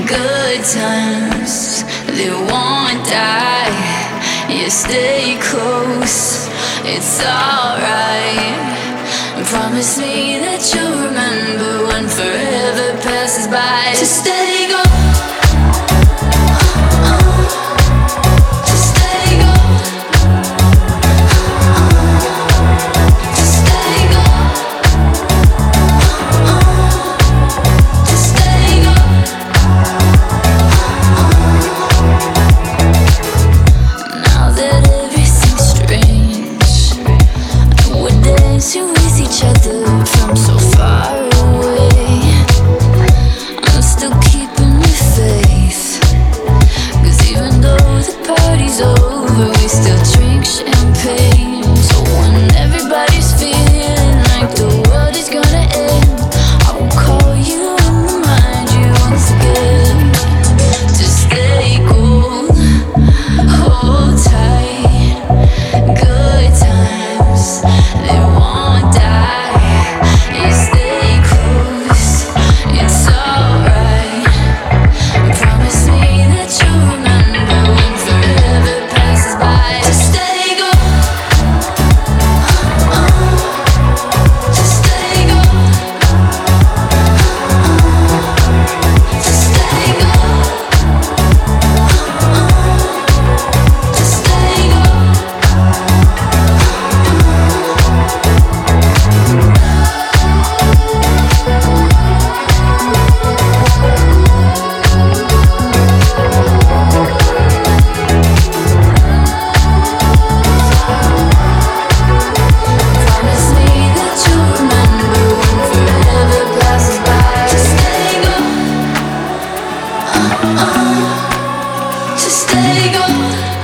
Good times, they won't die. You stay close, it's alright. Promise me that you'll remember when forever passes by. To steady go. With each other from so far away, I'm still keeping the faith. 'Cause even though the party's over, we still drink champagne. So when everybody's feeling like the world is gonna end, I will call you and remind you once again to stay cool, hold tight. Good times, they won't die. You stay close, it's alright. Promise me that you'll remember when forever passes by. To stay go, to stay go, to stay go, to stay go. Promise me that you'll remember when forever passes by. To stay go, to stay go.